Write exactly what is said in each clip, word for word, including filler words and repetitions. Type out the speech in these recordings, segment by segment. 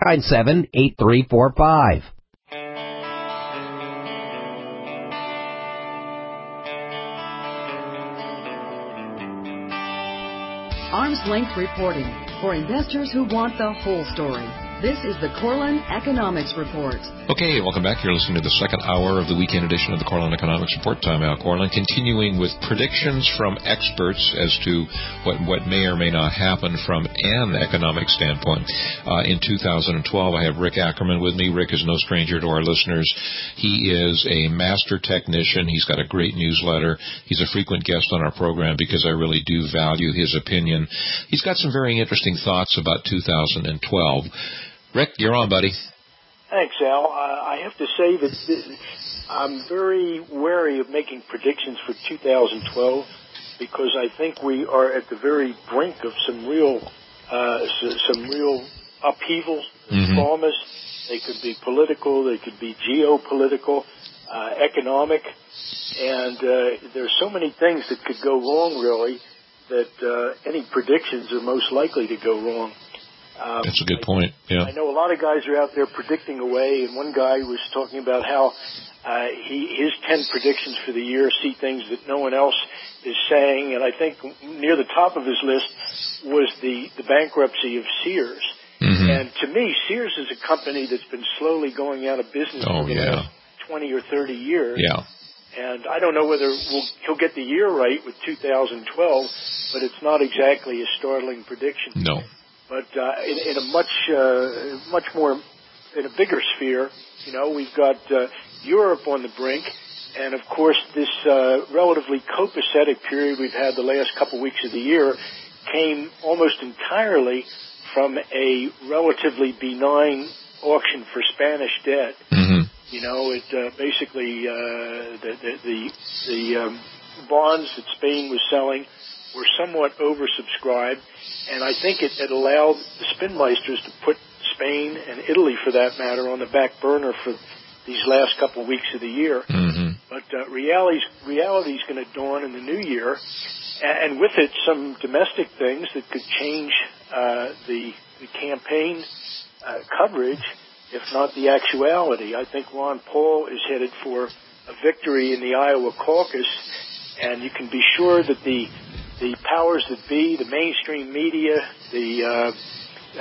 nine seven, eight three four five. Arm's Length Reporting for investors who want the whole story. This is the Corlin Economics Report. Okay, welcome back. You're listening to the second hour of the weekend edition of the Corlin Economics Report. Time out, Corlin. Continuing with predictions from experts as to what, what may or may not happen from an economic standpoint. Uh, in two thousand twelve, I have Rick Ackerman with me. Rick is no stranger to our listeners. He is a master technician. He's got a great newsletter. He's a frequent guest on our program because I really do value his opinion. He's got some very interesting thoughts about two thousand twelve. Rick, you're on, buddy. Thanks, Al. Uh, I have to say that this, I'm very wary of making predictions for two thousand twelve because I think we are at the very brink of some real, uh, some real upheavals that mm-hmm. promise. They could be political, they could be geopolitical, uh, economic, and uh, there's so many things that could go wrong, really, that uh, any predictions are most likely to go wrong. Um, That's a good point, yeah. I know a lot of guys are out there predicting away, and one guy was talking about how uh, he his ten predictions for the year see things that no one else is saying, and I think near the top of his list was the, the bankruptcy of Sears. Mm-hmm. And to me, Sears is a company that's been slowly going out of business oh, for the yeah. last twenty or thirty years. Yeah. And I don't know whether we'll, he'll get the year right with two thousand twelve, but it's not exactly a startling prediction. No. But uh, in, in a much, uh, much more, in a bigger sphere, you know, we've got uh, Europe on the brink, and of course this uh, relatively copacetic period we've had the last couple weeks of the year came almost entirely from a relatively benign auction for Spanish debt. Mm-hmm. You know, it uh, basically uh, the the the, the um, bonds that Spain was selling were somewhat oversubscribed, and I think it, it allowed the spinmeisters to put Spain and Italy, for that matter, on the back burner for these last couple of weeks of the year. Mm-hmm. But uh, reality's reality's going to dawn in the new year, and, and with it some domestic things that could change uh, the, the campaign uh, coverage, if not the actuality. I think Ron Paul is headed for a victory in the Iowa caucus, and you can be sure that the the powers that be, the mainstream media, the uh,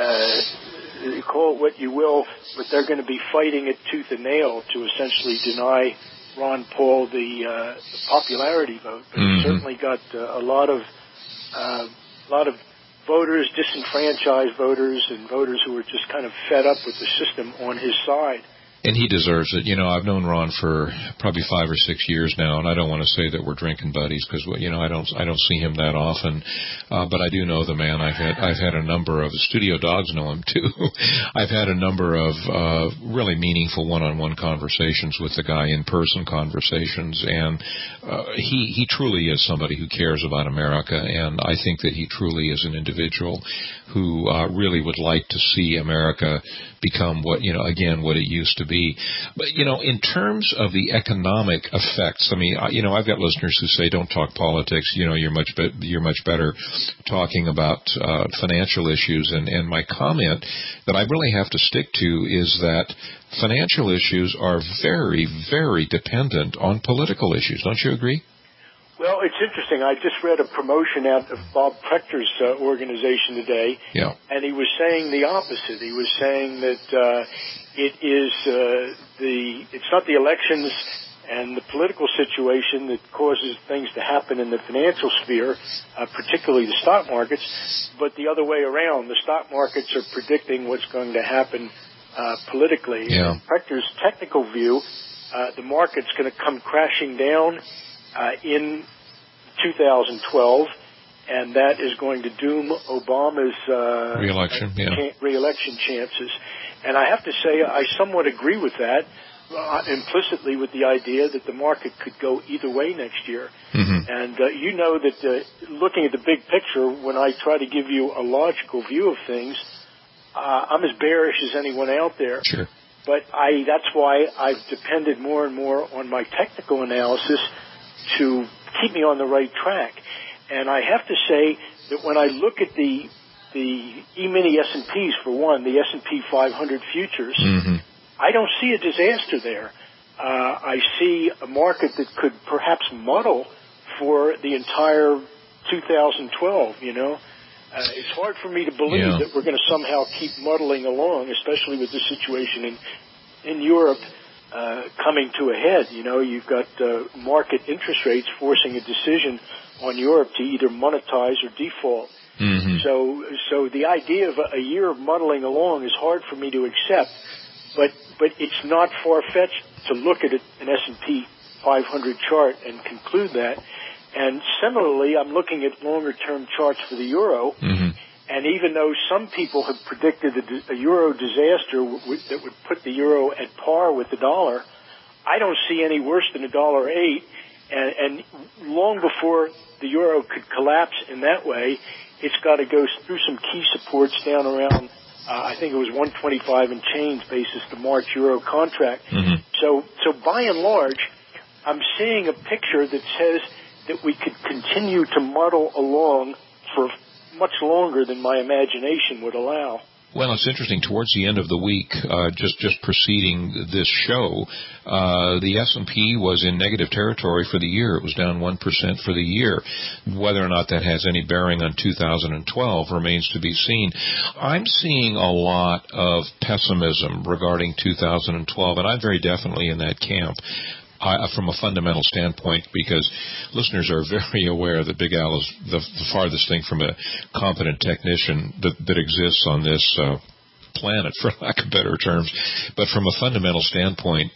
uh, call it what you will, but they're going to be fighting it tooth and nail to essentially deny Ron Paul the, uh, the popularity vote. But mm-hmm. he certainly got uh, a lot of uh, a lot of voters, disenfranchised voters, and voters who were just kind of fed up with the system on his side. And he deserves it. You know, I've known Ron for probably five or six years now, and I don't want to say that we're drinking buddies because, you know, I don't I don't see him that often. Uh, but I do know the man. I've had I've had a number of studio dogs know him too. I've had a number of uh, really meaningful one-on-one conversations with the guy, in-person conversations, and uh, he he truly is somebody who cares about America, and I think that he truly is an individual who uh, really would like to see America become what, you know, again, what it used to be. But, you know, in terms of the economic effects, I mean, you know, I've got listeners who say, don't talk politics. You know, you're much be- you're much better talking about uh, financial issues. And, and my comment that I really have to stick to is that financial issues are very, very dependent on political issues. Don't you agree? Well, it's interesting. I just read a promotion out of Bob Prechter's uh, organization today, yeah. and he was saying the opposite. He was saying that uh, it is uh, the it's not the elections and the political situation that causes things to happen in the financial sphere, uh, particularly the stock markets, but the other way around. The stock markets are predicting what's going to happen uh, politically. Yeah. In Prechter's technical view, uh, the market's going to come crashing down Uh, in two thousand twelve, and that is going to doom Obama's uh, re-election, yeah. cha- re-election chances. And I have to say, I somewhat agree with that, uh, implicitly with the idea that the market could go either way next year. Mm-hmm. And uh, you know that uh, looking at the big picture, when I try to give you a logical view of things, uh, I'm as bearish as anyone out there. Sure. But I that's why I've depended more and more on my technical analysis to keep me on the right track. And I have to say that when I look at the the E-mini S and Ps, for one, the S and P five hundred futures, mm-hmm. I don't see a disaster there. Uh, I see a market that could perhaps muddle for the entire two thousand twelve, you know. Uh, it's hard for me to believe yeah. that we're going to somehow keep muddling along, especially with the situation in in Europe uh, coming to a head. You know, you've got uh, market interest rates forcing a decision on Europe to either monetize or default. Mm-hmm. So, so the idea of a, a year of muddling along is hard for me to accept, but but it's not far-fetched to look at an S and P five hundred chart and conclude that. And similarly, I'm looking at longer-term charts for the euro, mm-hmm. and even though some people have predicted a, a euro disaster w- w- that would put the euro at par with the dollar, I don't see any worse than a dollar eight. And, and long before the euro could collapse in that way, it's got to go through some key supports down around, uh, I think it was one twenty-five and change basis the March euro contract. Mm-hmm. So, so by and large, I'm seeing a picture that says that we could continue to muddle along for much longer than my imagination would allow. Well, it's interesting. Towards the end of the week, uh, just just preceding this show, uh, the S and P was in negative territory for the year. It was down one percent for the year. Whether or not that has any bearing on two thousand twelve remains to be seen. I'm seeing a lot of pessimism regarding two thousand twelve, and I'm very definitely in that camp. Uh, from a fundamental standpoint, because listeners are very aware that Big Al is the, the farthest thing from a competent technician that, that exists on this uh, planet, for lack of better terms. But from a fundamental standpoint,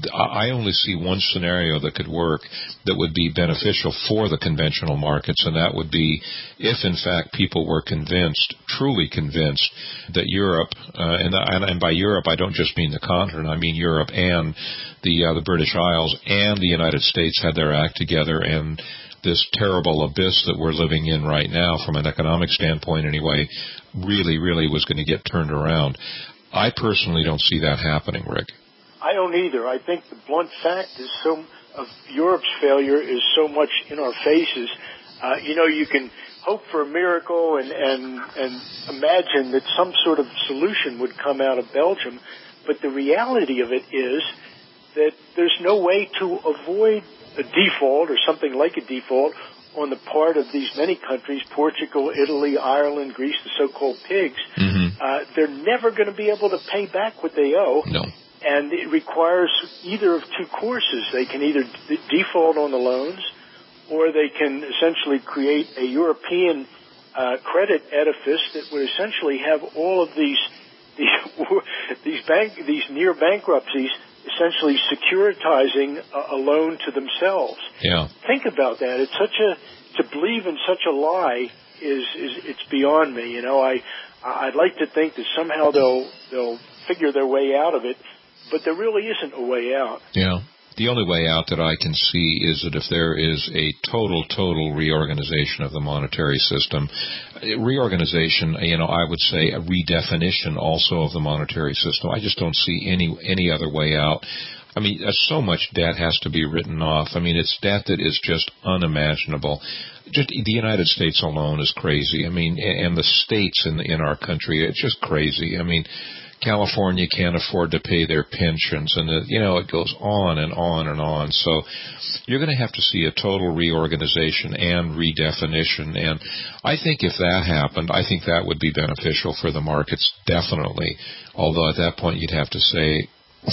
I only see one scenario that could work that would be beneficial for the conventional markets, and that would be if, in fact, people were convinced, truly convinced, that Europe, uh, and, and by Europe I don't just mean the continent, I mean Europe and the uh, the British Isles and the United States had their act together, and this terrible abyss that we're living in right now, from an economic standpoint anyway, really, really was going to get turned around. I personally don't see that happening, Rick. I don't either. I think the blunt fact is so of Europe's failure is so much in our faces. Uh, you know, you can hope for a miracle and, and, and imagine that some sort of solution would come out of Belgium, but the reality of it is that there's no way to avoid a default or something like a default on the part of these many countries, Portugal, Italy, Ireland, Greece, the so-called pigs. Mm-hmm. Uh, they're never going to be able to pay back what they owe. No. And it requires either of two courses. They can either d- default on the loans, or they can essentially create a European uh, credit edifice that would essentially have all of these these, these bank these near bankruptcies essentially securitizing a, a loan to themselves. Yeah. Think about that. It's such a to believe in such a lie is is it's beyond me. You know, I I'd like to think that somehow they'll they'll figure their way out of it, but there really isn't a way out. Yeah. The only way out that I can see is that if there is a total, total reorganization of the monetary system, reorganization, you know, I would say a redefinition also of the monetary system. I just don't see any any other way out. I mean, so much debt has to be written off. I mean, it's debt that is just unimaginable. Just the United States alone is crazy. I mean, and the states in in our country, it's just crazy. I mean, California can't afford to pay their pensions, and the, you know, it goes on and on and on. So you're going to have to see a total reorganization and redefinition, and I think if that happened, I think that would be beneficial for the markets, definitely, although at that point you'd have to say,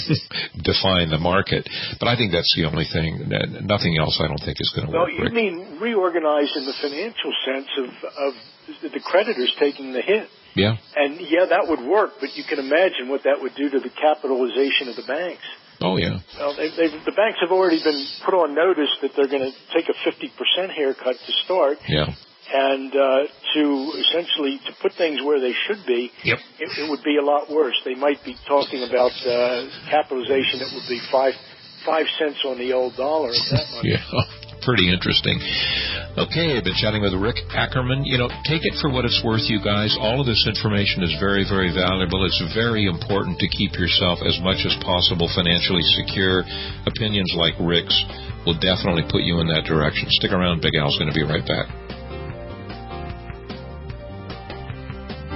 define the market. But I think that's the only thing. Nothing else I don't think is going to well, work. Well, you Rick. mean reorganize in the financial sense of, of the creditors taking the hit. Yeah. And, yeah, that would work, but you can imagine what that would do to the capitalization of the banks. Oh, yeah. Well, they, they, the banks have already been put on notice that they're going to take a fifty percent haircut to start. Yeah. And uh, to essentially to put things where they should be, yep. it, it would be a lot worse. They might be talking about uh, capitalization that would be five five cents on the old dollar. If that much. Yeah. Pretty interesting. Okay, I've been chatting with Rick Ackerman. You know, take it for what it's worth, you guys. All of this information is very, very valuable. It's very important to keep yourself as much as possible financially secure. Opinions like Rick's will definitely put you in that direction. Stick around. Big Al's going to be right back.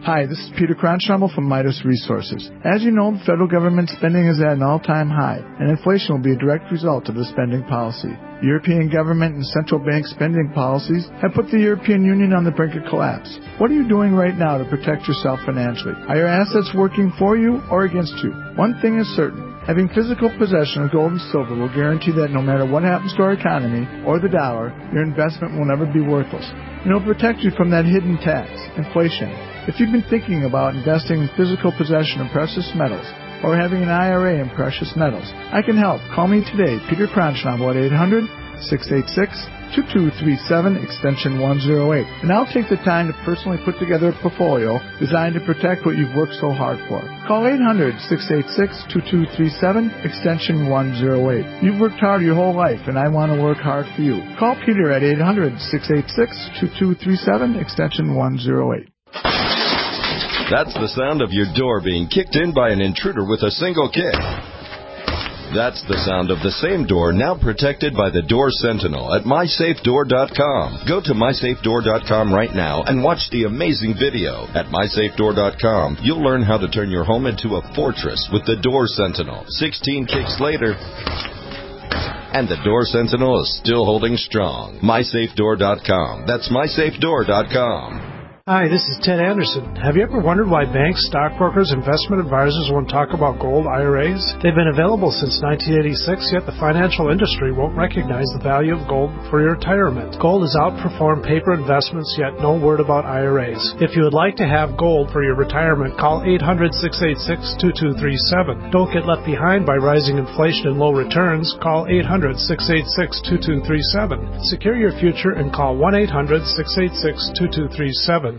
Hi, this is Peter Cronschnabel from Midas Resources. As you know, the federal government spending is at an all-time high, and inflation will be a direct result of the spending policy. European government and central bank spending policies have put the European Union on the brink of collapse. What are you doing right now to protect yourself financially? Are your assets working for you or against you? One thing is certain. Having physical possession of gold and silver will guarantee that no matter what happens to our economy or the dollar, your investment will never be worthless. And it will protect you from that hidden tax, inflation. If you've been thinking about investing in physical possession of precious metals or having an I R A in precious metals, I can help. Call me today, Peter Cronschnabel, at eight hundred, six eight six, two two three seven, extension one oh eight. And I'll take the time to personally put together a portfolio designed to protect what you've worked so hard for. Call eight hundred, six eight six, two two three seven, extension one oh eight. You've worked hard your whole life, and I want to work hard for you. Call Peter at eight hundred, six eight six, two two three seven, extension one oh eight. That's the sound of your door being kicked in by an intruder with a single kick. That's the sound of the same door now protected by the Door Sentinel at my safe door dot com. Go to my safe door dot com right now and watch the amazing video. At my safe door dot com, you'll learn how to turn your home into a fortress with the Door Sentinel. sixteen kicks later, and the Door Sentinel is still holding strong. my safe door dot com. That's my safe door dot com. Hi, this is Ted Anderson. Have you ever wondered why banks, stockbrokers, investment advisors won't talk about gold I R As? They've been available since nineteen eighty-six, yet the financial industry won't recognize the value of gold for your retirement. Gold has outperformed paper investments, yet no word about I R As. If you would like to have gold for your retirement, call eight hundred, six eight six, two two three seven. Don't get left behind by rising inflation and low returns. Call eight hundred, six eight six, two two three seven. Secure your future and call one eight hundred, six eight six, two two three seven.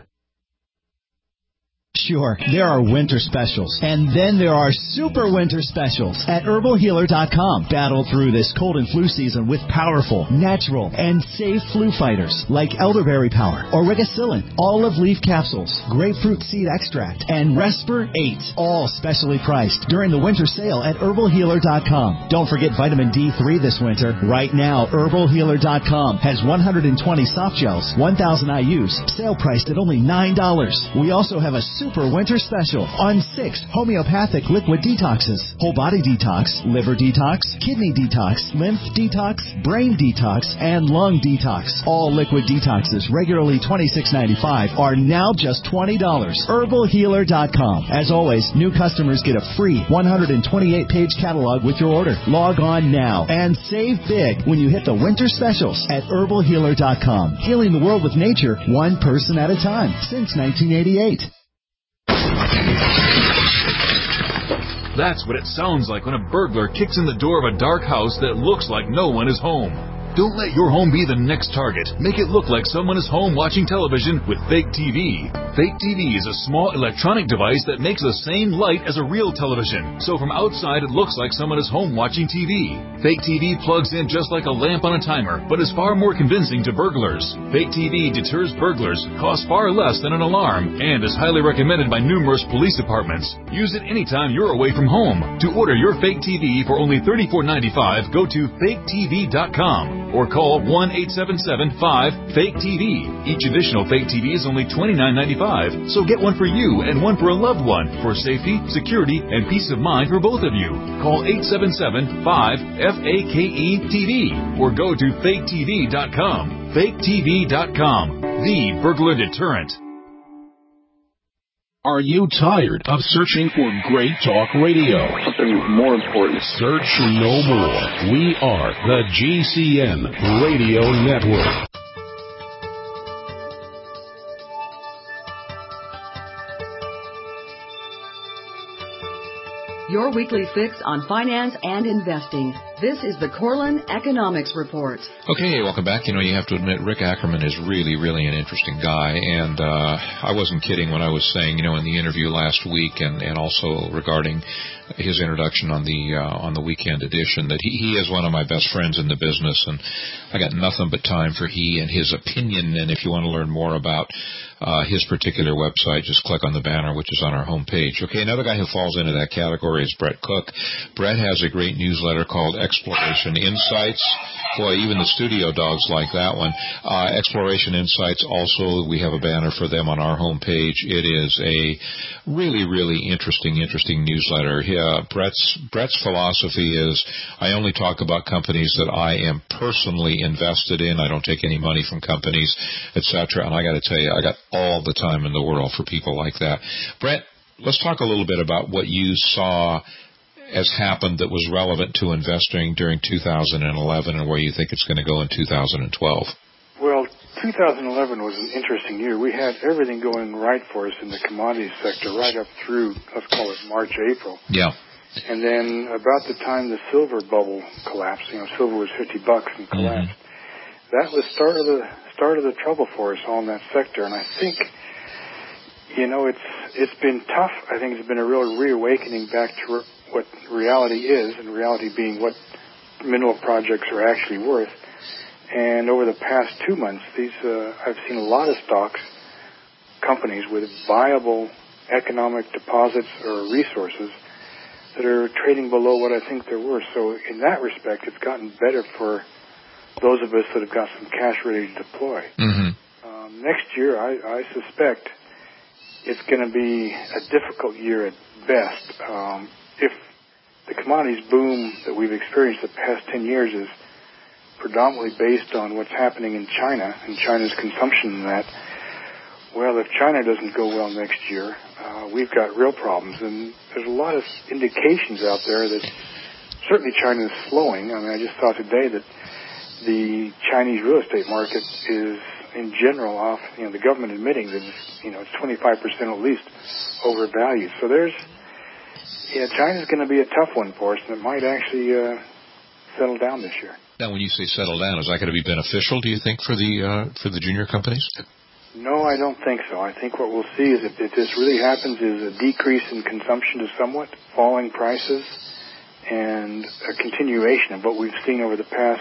Sure, there are winter specials, and then there are super winter specials at herbal healer dot com. Battle through this cold and flu season with powerful, natural, and safe flu fighters like elderberry power, aurigicillin, olive leaf capsules, grapefruit seed extract, and Resper eight, all specially priced during the winter sale at herbal healer dot com. Don't forget vitamin D three this winter. Right now, herbal healer dot com has one hundred twenty soft gels, one thousand I U's, sale priced at only nine dollars. We also have a super Super winter special on six homeopathic liquid detoxes: whole body detox, liver detox, kidney detox, lymph detox, brain detox, and lung detox. All liquid detoxes, regularly twenty-six ninety-five, are now just twenty dollars. herbal healer dot com. As always, new customers get a free one hundred twenty-eight page catalog with your order. Log on now and save big when you hit the winter specials at herbal healer dot com. Healing the world with nature, one person at a time, since nineteen eighty-eight. That's what it sounds like when a burglar kicks in the door of a dark house that looks like no one is home. Don't let your home be the next target. Make it look like someone is home watching television with Fake T V. Fake T V is a small electronic device that makes the same light as a real television. So from outside, it looks like someone is home watching T V. Fake T V plugs in just like a lamp on a timer, but is far more convincing to burglars. Fake T V deters burglars, costs far less than an alarm, and is highly recommended by numerous police departments. Use it anytime you're away from home. To order your Fake T V for only thirty-four ninety-five, go to fake T V dot com. Or call one eight seven seven, five, fake T V. Each additional Fake T V is only twenty-nine ninety-five, so get one for you and one for a loved one for safety, security, and peace of mind for both of you. Call eight seven seven, five, F A K E T V or go to fake T V dot com. fake T V dot com, the burglar deterrent. Are you tired of searching for great talk radio? Something more important. Search no more. We are the G C N Radio Network. Your weekly fix on finance and investing. This is the Corlin Economics Report. Okay, welcome back. You know, you have to admit, Rick Ackerman is really, really an interesting guy. And uh, I wasn't kidding when I was saying, you know, in the interview last week and, and also regarding his introduction on the uh, on the weekend edition that he, he is one of my best friends in the business. And I got nothing but time for he and his opinion. And if you want to learn more about uh, his particular website, just click on the banner, which is on our homepage. Okay, another guy who falls into that category is Brett Cook. Brett has a great newsletter called Exploration Insights. boy, even the studio dogs like that one. Uh, Exploration Insights also, we have a banner for them on our homepage. It is a really, really interesting, interesting newsletter. Yeah, Brett's, Brett's philosophy is I only talk about companies that I am personally invested in. I don't take any money from companies, et cetera. And I got to tell you, I got all the time in the world for people like that. Brett, let's talk a little bit about what you saw has happened that was relevant to investing during two thousand eleven and where you think it's going to go in two thousand twelve. Well, two thousand eleven was an interesting year. We had everything going right for us in the commodities sector right up through, let's call it March, April. Yeah. And then about the time the silver bubble collapsed, you know, silver was fifty bucks and collapsed. Mm-hmm. That was start of the start of the trouble for us all in that sector. And I think, you know, it's it's been tough. I think it's been a real reawakening back to re- what reality is, and reality being what mineral projects are actually worth. And over the past two months, these uh, I've seen a lot of stocks, companies with viable economic deposits or resources that are trading below what I think they're worth. So in that respect, it's gotten better for those of us that have got some cash ready to deploy. Mm-hmm. Um, next year, I, I suspect it's going to be a difficult year at best. Um, if the commodities boom that we've experienced the past ten years is predominantly based on what's happening in China and China's consumption in that, well, if China doesn't go well next year, uh, we've got real problems. And there's a lot of indications out there that certainly China is slowing. I mean, I just saw today that the Chinese real estate market is, in general, off, you know, the government admitting that it's, you know, it's twenty-five percent at least overvalued. So there's, yeah, China's going to be a tough one for us, and it might actually uh, settle down this year. Now, when you say settle down, is that going to be beneficial, do you think, for the uh, for the junior companies? No, I don't think so. I think what we'll see is if, if this really happens is a decrease in consumption to somewhat, falling prices, and a continuation of what we've seen over the past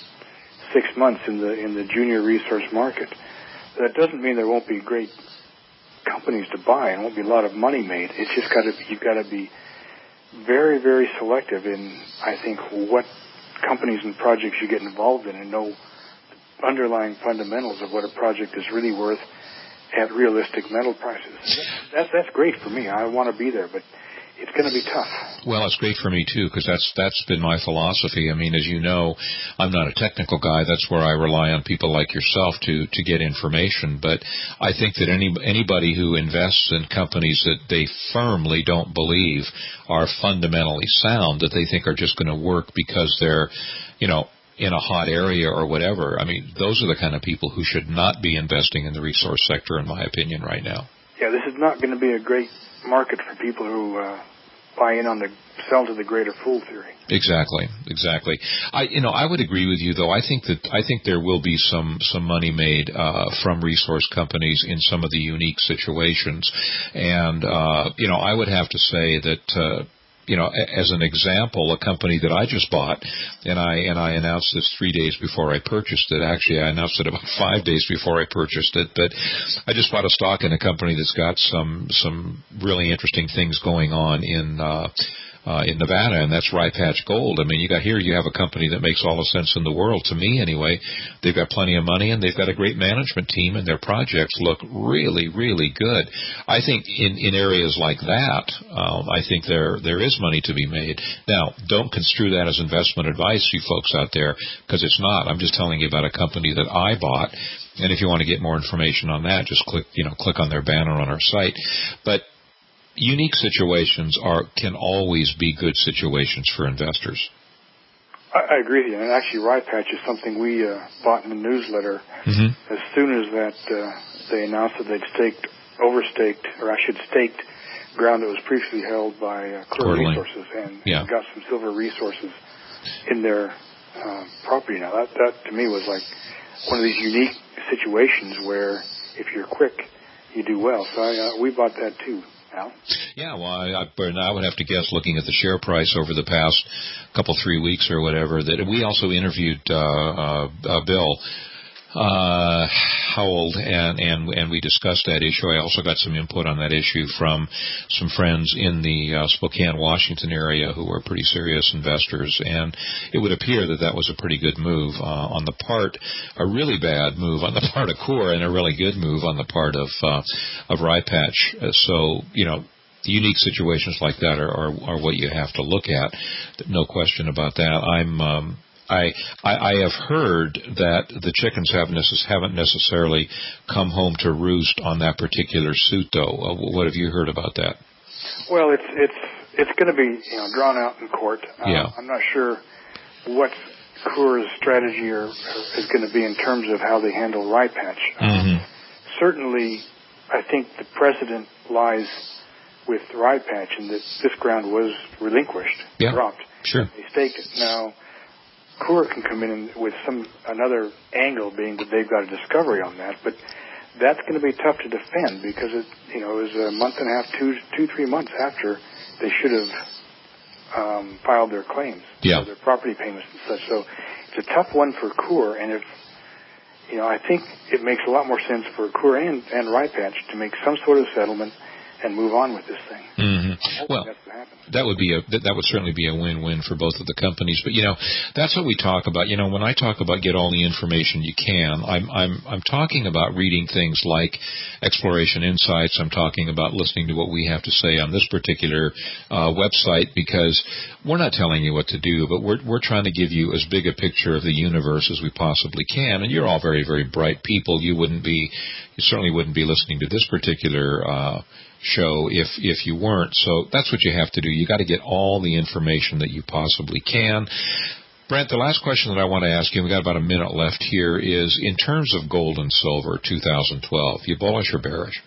six months in the in the junior resource market. That doesn't mean there won't be great companies to buy and won't be a lot of money made. It's just got to you've got to be very, very selective in, I think, what companies and projects you get involved in and know the underlying fundamentals of what a project is really worth at realistic metal prices. That, that's great for me. I want to be there, but it's going to be tough. Well, it's great for me, too, because that's that's been my philosophy. I mean, as you know, I'm not a technical guy. That's where I rely on people like yourself to, to get information. But I think that any anybody who invests in companies that they firmly don't believe are fundamentally sound, that they think are just going to work because they're, you know, in a hot area or whatever, I mean, those are the kind of people who should not be investing in the resource sector, in my opinion, right now. Yeah, this is not going to be a great market for people who uh, buy in on the sell to the greater fool theory. Exactly, exactly. I, you know, I would agree with you, though. I think that I think there will be some some money made uh, from resource companies in some of the unique situations, and uh, you know, I would have to say that. Uh, You know, as an example, a company that I just bought, and I and I announced this three days before I purchased it. Actually, I announced it about five days before I purchased it. But I just bought a stock in a company that's got some some really interesting things going on in uh, uh, in Nevada, and that's Rye Patch Gold. I mean, you got here, you have a company that makes all the sense in the world to me, anyway. They've got plenty of money, and they've got a great management team, and their projects look really, really good. I think in, in areas like that, um, I think there there is money to be made. Now, don't construe that as investment advice, you folks out there, because it's not. I'm just telling you about a company that I bought, and if you want to get more information on that, just click, you know, click on their banner on our site. But unique situations are can always be good situations for investors. I, I agree with you. And actually, Rye Patch is something we uh, bought in the newsletter. Mm-hmm. As soon as that uh, they announced that they'd staked, overstaked, or I should staked ground that was previously held by uh, Coeur Resources, and, yeah. and got some silver resources in their uh, property now. That, that to me was like one of these unique situations where if you're quick, you do well. So I, uh, we bought that too. Al? Yeah, well, I, I, I would have to guess, looking at the share price over the past couple, three weeks or whatever, that we also interviewed uh, uh, uh, Bill uh, howled, and, and and we discussed that issue. I also got some input on that issue from some friends in the uh, Spokane, Washington area who are pretty serious investors, and it would appear that that was a pretty good move uh, on the part, a really bad move on the part of Coeur, and a really good move on the part of uh, of Rye Patch. Uh, so, you know, unique situations like that are, are, are what you have to look at. No question about that. I'm, um, I, I, I have heard that the chickens have necess- haven't necessarily come home to roost on that particular suit, though. Uh, what have you heard about that? Well, it's it's it's going to be you know drawn out in court. Uh, yeah. I'm not sure what Coeur's strategy or, or is going to be in terms of how they handle Rye Patch. Mm-hmm. Uh, certainly, I think the precedent lies with Rye Patch, and that this ground was relinquished, yeah, dropped. Sure. They staked it. Now, Coeur can come in with some another angle, being that they've got a discovery on that, but that's going to be tough to defend because it, you know, it was a month and a half, two, two, three months after they should have um, filed their claims, yeah, their property payments and such. So it's a tough one for Coeur, and if you know, I think it makes a lot more sense for Coeur and, and Rye Patch to make some sort of settlement and move on with this thing. Mm-hmm. Well, that would be a that, that would certainly be a win-win for both of the companies. But you know, that's what we talk about. You know, when I talk about get all the information you can, I'm I'm I'm talking about reading things like Exploration Insights. I'm talking about listening to what we have to say on this particular uh, website, because we're not telling you what to do, but we're we're trying to give you as big a picture of the universe as we possibly can. And you're all very very bright people. You wouldn't be, you certainly wouldn't be listening to this particular Uh, show if if you weren't. So that's what you have to do. You got to get all the information that you possibly can. Brent, the last question that I want to ask you, and we've got about a minute left here, is in terms of gold and silver two thousand twelve, you bullish or bearish?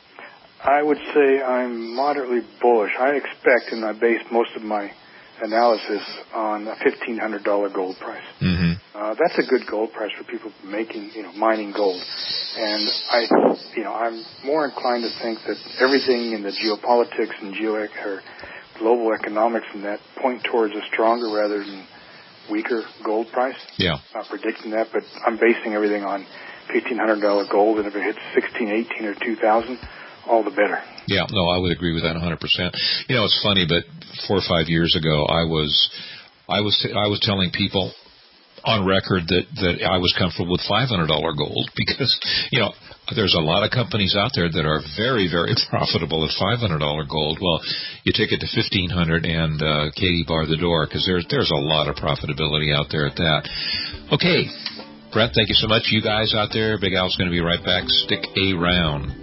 I would say I'm moderately bullish. I expect, and I base most of my analysis on a fifteen hundred dollars gold price. Mm-hmm. Uh, that's a good gold price for people making, you know, mining gold. And I, you know, I'm more inclined to think that everything in the geopolitics and geo or global economics and that point towards a stronger rather than weaker gold price. Yeah. I'm not predicting that, but I'm basing everything on fifteen hundred dollars gold, and if it hits sixteen, eighteen, or two thousand, all the better. Yeah, no, I would agree with that one hundred percent. You know, it's funny, but four or five years ago, I was, I was, t- I was telling people on record that, that I was comfortable with five hundred dollars gold because, you know, there's a lot of companies out there that are very, very profitable at five hundred dollars gold. Well, you take it to fifteen hundred dollars and uh, Katie bar the door, because there's, there's a lot of profitability out there at that. Okay, Brent, thank you so much. You guys out there, Big Al's going to be right back. Stick around.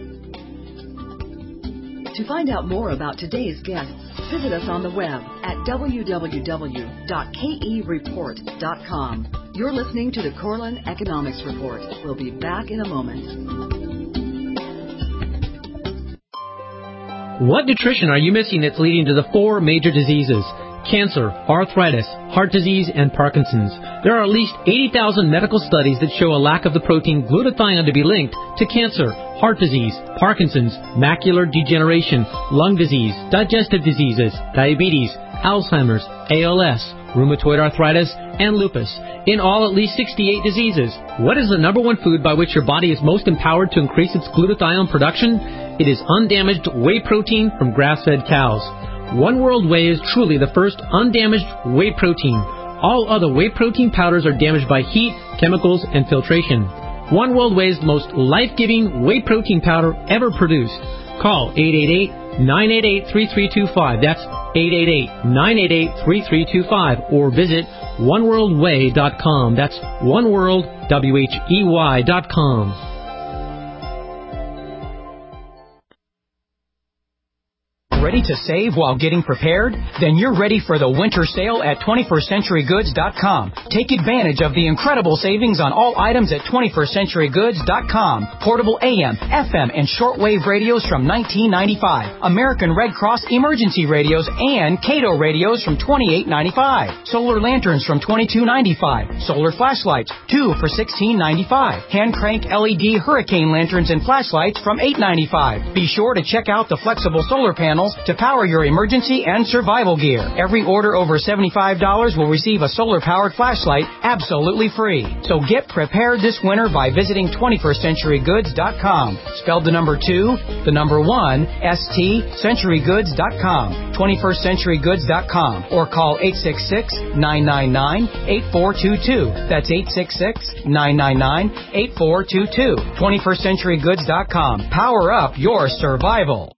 To find out more about today's guests, visit us on the web at w w w dot k e report dot com. You're listening to the Corlin Economics Report. We'll be back in a moment. What nutrition are you missing that's leading to the four major diseases? Cancer, arthritis, heart disease, and Parkinson's. There are at least eighty thousand medical studies that show a lack of the protein glutathione to be linked to cancer, heart disease, Parkinson's, macular degeneration, lung disease, digestive diseases, diabetes, Alzheimer's, A L S, rheumatoid arthritis, and lupus. In all, at least sixty-eight diseases. What is the number one food by which your body is most empowered to increase its glutathione production? It is undamaged whey protein from grass-fed cows. One World Whey is truly the first undamaged whey protein. All other whey protein powders are damaged by heat, chemicals, and filtration. One World Whey is the most life-giving whey protein powder ever produced. Call eight eight eight, nine eight eight, three three two five. That's eight eight eight, nine eight eight, three three two five. Or visit one world whey dot com. That's oneworld, W H E Y dot com. Ready to save while getting prepared? Then you're ready for the winter sale at twenty-first century goods dot com. Take advantage of the incredible savings on all items at twenty-first century goods dot com. Portable A M, F M, and shortwave radios from nineteen ninety-five. American Red Cross emergency radios and Cato radios from twenty-eight ninety-five. Solar lanterns from twenty-two ninety-five. Solar flashlights, two for sixteen ninety-five. Hand crank L E D hurricane lanterns and flashlights from eight ninety-five. Be sure to check out the flexible solar panels panels to power your emergency and survival gear. Every order over seventy-five dollars will receive a solar-powered flashlight absolutely free. So get prepared this winter by visiting twenty-first century goods dot com. Spelled the number two, the number one, S T, century goods dot com. twenty-first century goods dot com. Or call eight six six, nine nine nine, eight four two two. That's eight six six, nine nine nine, eight four two two. twenty-first century goods dot com. Power up your survival.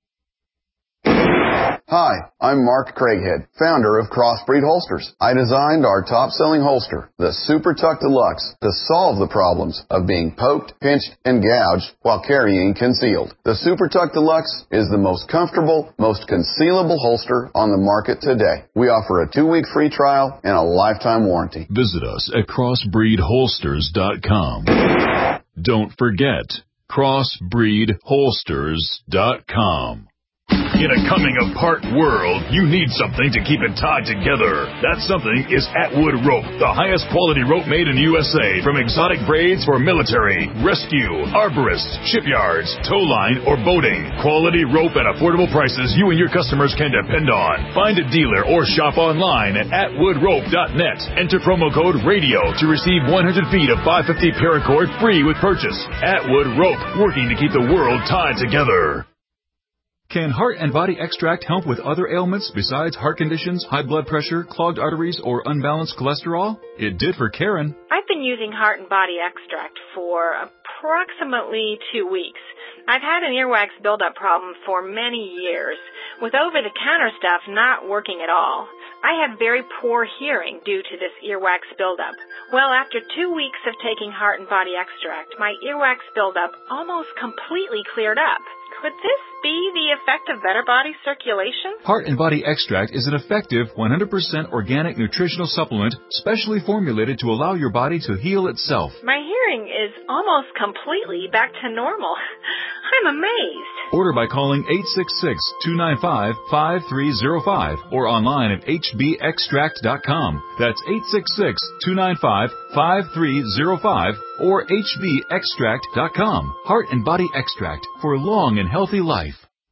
Hi, I'm Mark Craighead, founder of Crossbreed Holsters. I designed our top-selling holster, the Super Tuck Deluxe, to solve the problems of being poked, pinched, and gouged while carrying concealed. The Super Tuck Deluxe is the most comfortable, most concealable holster on the market today. We offer a two-week free trial and a lifetime warranty. Visit us at crossbreed holsters dot com. Don't forget, crossbreed holsters dot com. In a coming-apart world, you need something to keep it tied together. That something is Atwood Rope, the highest quality rope made in the U S A. From exotic braids for military, rescue, arborists, shipyards, tow line, or boating. Quality rope at affordable prices you and your customers can depend on. Find a dealer or shop online at atwood rope dot net. Enter promo code RADIO to receive one hundred feet of five fifty paracord free with purchase. Atwood Rope, working to keep the world tied together. Can Heart and Body Extract help with other ailments besides heart conditions, high blood pressure, clogged arteries, or unbalanced cholesterol? It did for Karen. I've been using Heart and Body Extract for approximately two weeks. I've had an earwax buildup problem for many years, with over-the-counter stuff not working at all. I have very poor hearing due to this earwax buildup. Well, after two weeks of taking Heart and Body Extract, my earwax buildup almost completely cleared up. Could this be the effect of better body circulation? Heart and Body Extract is an effective one hundred percent organic nutritional supplement specially formulated to allow your body to heal itself. My hearing is almost completely back to normal. I'm amazed. Order by calling eight six six, two nine five, five three zero five or online at h b extract dot com. That's eight six six, two nine five, five three zero five or h b extract dot com. Heart and Body Extract for a long and healthy life.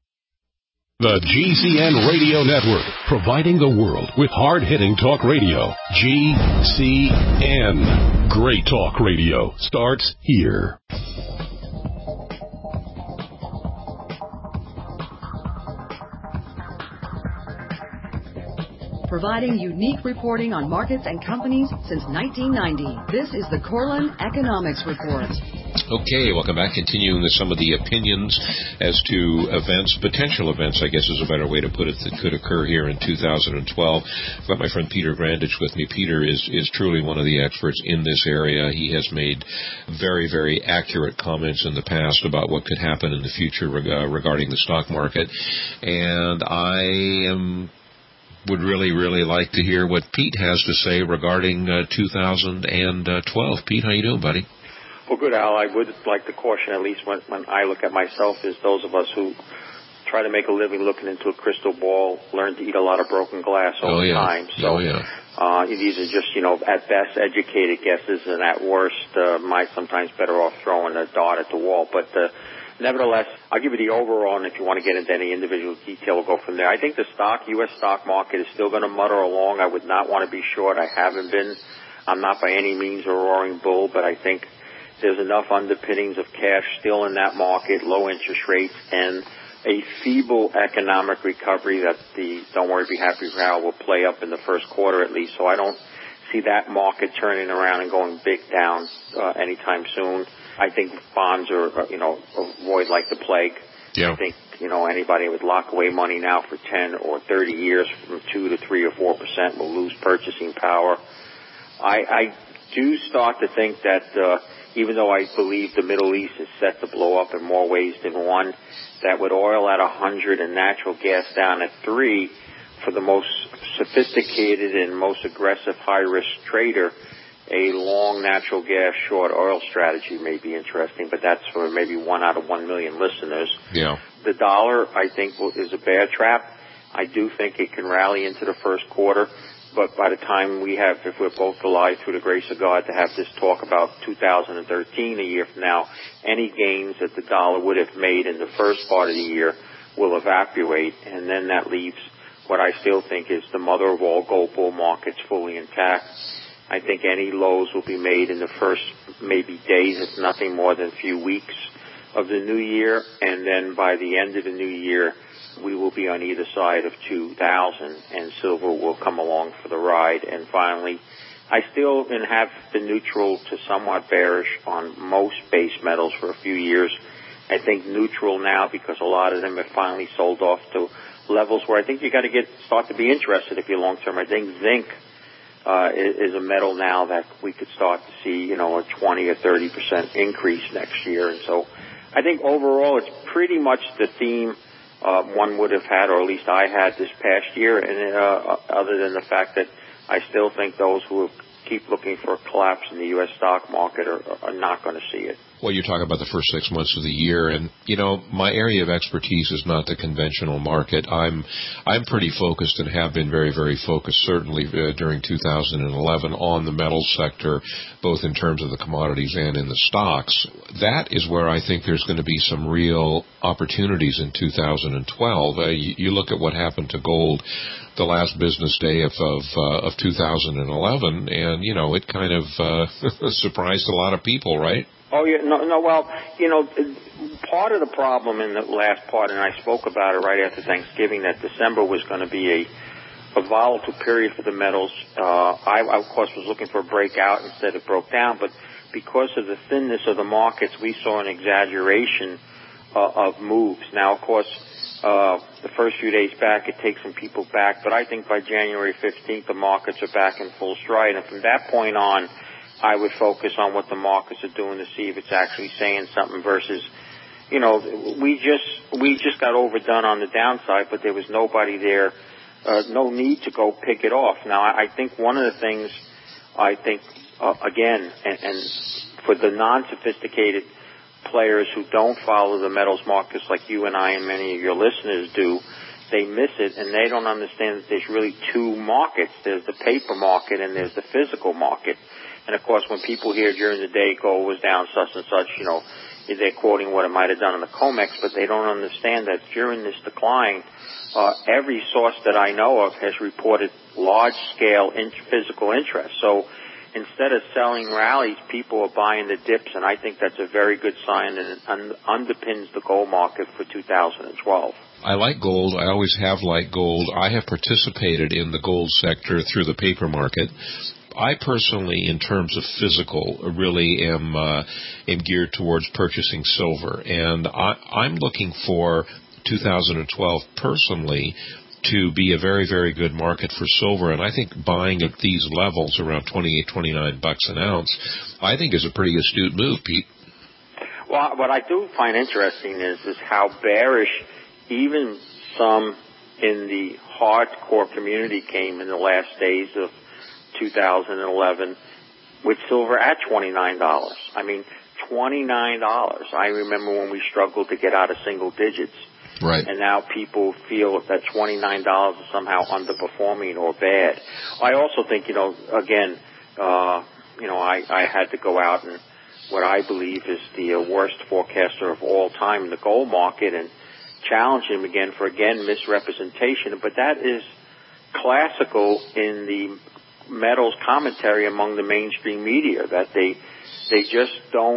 The G C N Radio Network, providing the world with hard-hitting talk radio. G C N. Great talk radio starts here. Providing unique reporting on markets and companies since nineteen ninety. This is the Corlin Economics Report. Okay, welcome back. Continuing with some of the opinions as to events, potential events, I guess is a better way to put it, that could occur here in two thousand twelve. I've got my friend Peter Grandich with me. Peter is, is truly one of the experts in this area. He has made very, very accurate comments in the past about what could happen in the future reg- uh, regarding the stock market. And I am... would really, really like to hear what Pete has to say regarding uh, two thousand twelve. Pete, how you doing, buddy? Well, good, Al. I would like to caution, at least when, when I look at myself, is those of us who try to make a living looking into a crystal ball, learn to eat a lot of broken glass all oh, the yeah. time. So, oh, yeah. Uh, these are just, you know, at best educated guesses, and at worst, uh, might sometimes better off throwing a dart at the wall. But uh, nevertheless, I'll give you the overall, and if you want to get into any individual detail, we'll go from there. I think the stock, U S stock market is still going to mutter along. I would not want to be short. I haven't been. I'm not by any means a roaring bull, but I think there's enough underpinnings of cash still in that market, low interest rates, and a feeble economic recovery that the Don't Worry, Be Happy crowd will play up in the first quarter at least. So I don't see that market turning around and going big down uh, anytime soon. I think bonds are, you know, avoid like the plague. Yeah. I think, you know, anybody would lock away money now for ten or thirty years from two to three or four percent will lose purchasing power. I, I do start to think that uh, even though I believe the Middle East is set to blow up in more ways than one, that with oil at one hundred and natural gas down at three, for the most sophisticated and most aggressive high-risk trader, a long natural gas short oil strategy may be interesting, but that's for maybe one out of one million listeners. Yeah. The dollar, I think, is a bear trap. I do think it can rally into the first quarter, but by the time we have, if we're both alive through the grace of God, to have this talk about two thousand thirteen a year from now, any gains that the dollar would have made in the first part of the year will evaporate, and then that leaves what I still think is the mother of all gold bull markets fully intact. I think any lows will be made in the first maybe days, if nothing more than a few weeks of the new year, and then by the end of the new year, we will be on either side of two thousand, and silver will come along for the ride. And finally, I still have been neutral to somewhat bearish on most base metals for a few years. I think neutral now because a lot of them have finally sold off to levels where I think you got to get start to be interested if you're long term. I think zinc uh, is, is a metal now that we could start to see, you know, a twenty or thirty percent increase next year. And so I think overall it's pretty much the theme uh, one would have had, or at least I had this past year. And uh, other than the fact that I still think those who keep looking for a collapse in the U S stock market are, are not going to see it. Well, you're talking about the first six months of the year, and, you know, my area of expertise is not the conventional market. I'm I'm pretty focused and have been very, very focused, certainly uh, during two thousand eleven, on the metals sector, both in terms of the commodities and in the stocks. That is where I think there's going to be some real opportunities in two thousand twelve. Uh, you, you look at what happened to gold the last business day of of, uh, of two thousand eleven, and, you know, it kind of uh, surprised a lot of people, right? Oh, yeah, no, no, well, you know, part of the problem in the last part, and I spoke about it right after Thanksgiving, that December was going to be a, a volatile period for the metals. Uh, I, of course, was looking for a breakout. Instead it broke down, but because of the thinness of the markets, we saw an exaggeration uh, of moves. Now, of course, uh, the first few days back, it takes some people back, but I think by January fifteenth, the markets are back in full stride, and from that point on, I would focus on what the markets are doing to see if it's actually saying something versus, you know, we just we just got overdone on the downside, but there was nobody there, uh, no need to go pick it off. Now, I think one of the things, I think, uh, again, and, and for the non-sophisticated players who don't follow the metals markets like you and I and many of your listeners do, they miss it, and they don't understand that there's really two markets. There's the paper market and there's the physical market. And, of course, when people hear during the day gold was down such and such, you know, they're quoting what it might have done in the COMEX, but they don't understand that during this decline, uh, every source that I know of has reported large-scale in- physical interest. So instead of selling rallies, people are buying the dips, and I think that's a very good sign, and it un- underpins the gold market for two thousand twelve. I like gold. I always have liked gold. I have participated in the gold sector through the paper market. I personally, in terms of physical, really am uh, am geared towards purchasing silver, and I, I'm looking for two thousand twelve personally to be a very, very good market for silver. And I think buying at these levels, around twenty-eight, twenty-nine bucks an ounce, I think is a pretty astute move, Pete. Well, what I do find interesting is is how bearish even some in the hardcore community came in the last days of two thousand eleven with silver at twenty-nine dollars. I mean, twenty-nine dollars. I remember when we struggled to get out of single digits. Right. And now people feel that twenty-nine dollars is somehow underperforming or bad. I also think, you know, again, uh, you know, I, I had to go out and what I believe is the uh, worst forecaster of all time in the gold market and challenge him again for, again, misrepresentation. But that is classical in the metals commentary among the mainstream media, that they they just don't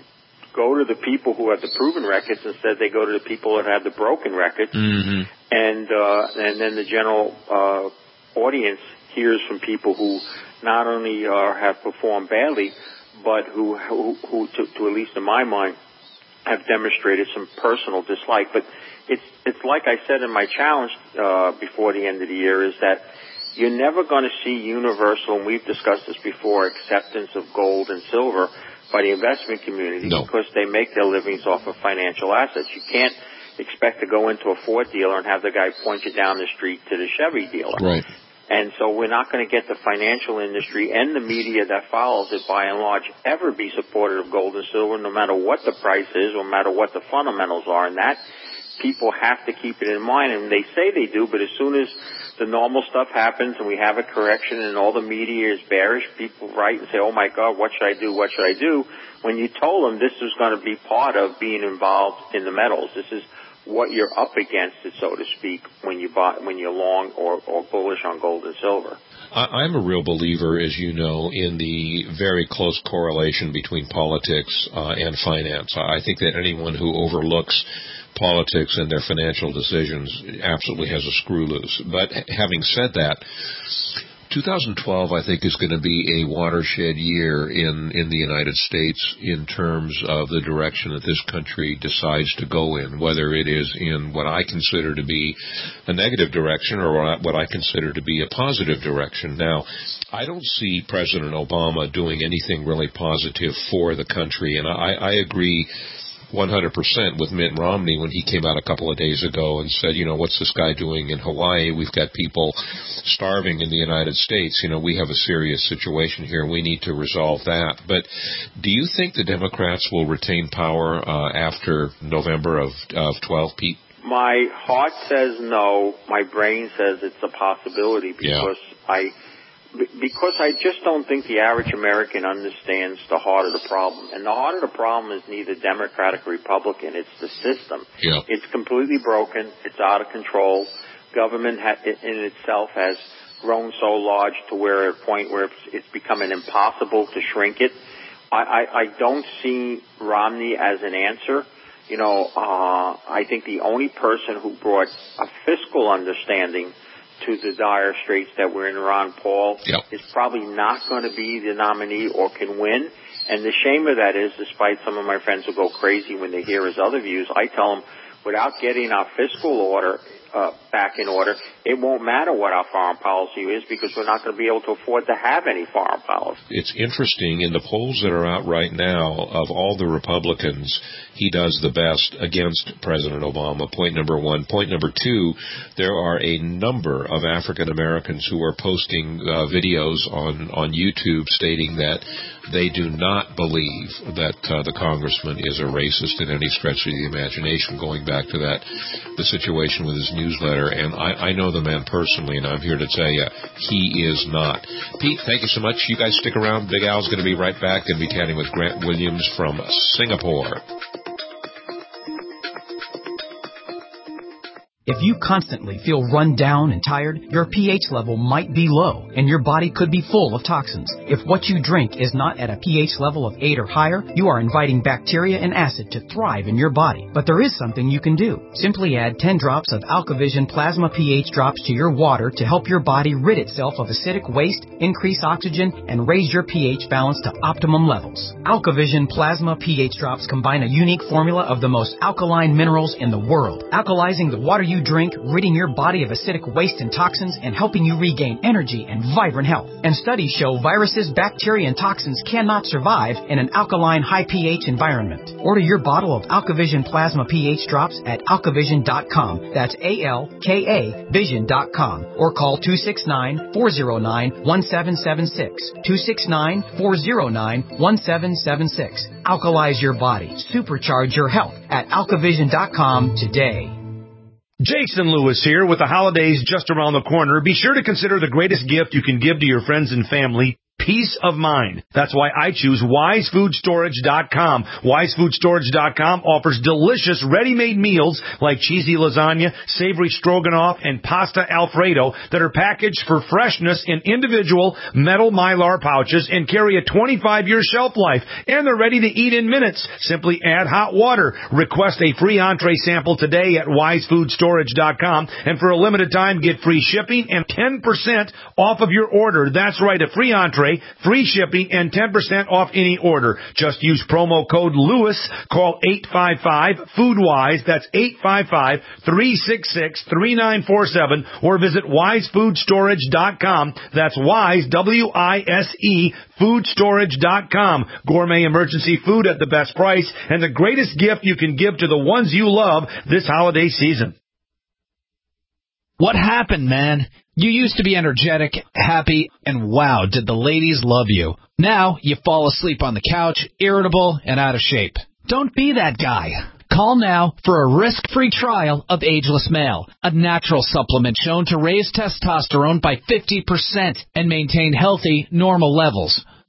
go to the people who have the proven records. Instead, they go to the people that have the broken records. Mm-hmm. And uh, and then the general uh, audience hears from people who not only uh, have performed badly, but who, who, who to, to at least in my mind, have demonstrated some personal dislike. But it's it's like I said in my challenge uh, before the end of the year, is that you're never going to see universal, and we've discussed this before, acceptance of gold and silver by the investment community no. because they make their livings off of financial assets. You can't expect to go into a Ford dealer and have the guy point you down the street to the Chevy dealer. Right. And so we're not going to get the financial industry and the media that follows it, by and large, ever be supportive of gold and silver, no matter what the price is or no matter what the fundamentals are. And that people have to keep it in mind. And they say they do, but as soon as the normal stuff happens and we have a correction and all the media is bearish, people write and say, oh, my God, what should I do? What should I do? When you told them this is going to be part of being involved in the metals. This is what you're up against, so to speak, when you buy, when you're long or, or bullish on gold and silver. I'm a real believer, as you know, in the very close correlation between politics uh, and finance. I think that anyone who overlooks politics and their financial decisions absolutely has a screw loose. But having said that, twenty twelve, I think, is going to be a watershed year in, in the United States in terms of the direction that this country decides to go in, whether it is in what I consider to be a negative direction or what I consider to be a positive direction. Now, I don't see President Obama doing anything really positive for the country, and I, I agree one hundred percent with Mitt Romney when he came out a couple of days ago and said, you know, what's this guy doing in Hawaii? We've got people starving in the United States. You know, we have a serious situation here. We need to resolve that. But do you think the Democrats will retain power uh, after November of, of twelve, Pete? My heart says no. My brain says it's a possibility because yeah. I... Because I just don't think the average American understands the heart of the problem. And the heart of the problem is neither Democratic or Republican. It's the system. Yeah. It's completely broken. It's out of control. Government ha- in itself has grown so large to where at a point where it's, it's becoming impossible to shrink it. I, I, I don't see Romney as an answer. You know, uh, I think the only person who brought a fiscal understanding to the dire straits that we're in, Ron Paul, yep. is probably not going to be the nominee or can win. And the shame of that is, despite some of my friends who go crazy when they hear his other views, I tell them, without getting our fiscal order uh, back in order, it won't matter what our foreign policy is because we're not going to be able to afford to have any foreign policy. It's interesting, in the polls that are out right now, of all the Republicans, he does the best against President Obama, point number one. Point number two, there are a number of African Americans who are posting uh, videos on, on YouTube stating that they do not believe that uh, the congressman is a racist in any stretch of the imagination, going back to that, the situation with his newsletter. And I, I know the man personally, and I'm here to tell you, he is not. Pete, thank you so much. You guys stick around. Big Al's going to be right back and be chatting with Grant Williams from Singapore. If you constantly feel run down and tired, your pH level might be low, and your body could be full of toxins. If what you drink is not at a pH level of eight or higher, you are inviting bacteria and acid to thrive in your body. But there is something you can do. Simply add ten drops of AlkaVision Plasma pH drops to your water to help your body rid itself of acidic waste, increase oxygen, and raise your pH balance to optimum levels. AlkaVision Plasma pH drops combine a unique formula of the most alkaline minerals in the world, alkalizing the water you you drink, ridding your body of acidic waste and toxins, and helping you regain energy and vibrant health. And studies show viruses, bacteria, and toxins cannot survive in an alkaline, high pH environment. Order your bottle of AlkaVision Plasma pH drops at alkavision dot com. That's A L K A vision dot com. Or call two six nine, four zero nine, one seven seven six. two six nine, four zero nine, one seven seven six. Alkalize your body. Supercharge your health at alkavision dot com today. Jason Lewis here with the holidays just around the corner. Be sure to consider the greatest gift you can give to your friends and family: peace of mind. That's why I choose wise food storage dot com. wise food storage dot com offers delicious ready-made meals like cheesy lasagna, savory stroganoff, and pasta Alfredo that are packaged for freshness in individual metal Mylar pouches and carry a twenty-five year shelf life. And they're ready to eat in minutes. Simply add hot water. Request a free entree sample today at wise food storage dot com. And for a limited time, get free shipping and ten percent off of your order. That's right, a free entree, free shipping, and ten percent off any order. Just use promo code Lewis. Call eight five five, food wise. That's eight five five, three six six, three nine four seven. Or visit wise food storage dot com. That's wise, W I S E, food storage dot com. Gourmet emergency food at the best price and the greatest gift you can give to the ones you love this holiday season. What happened, man? You used to be energetic, happy, and wow, did the ladies love you. Now you fall asleep on the couch, irritable, and out of shape. Don't be that guy. Call now for a risk-free trial of Ageless Male, a natural supplement shown to raise testosterone by fifty percent and maintain healthy, normal levels.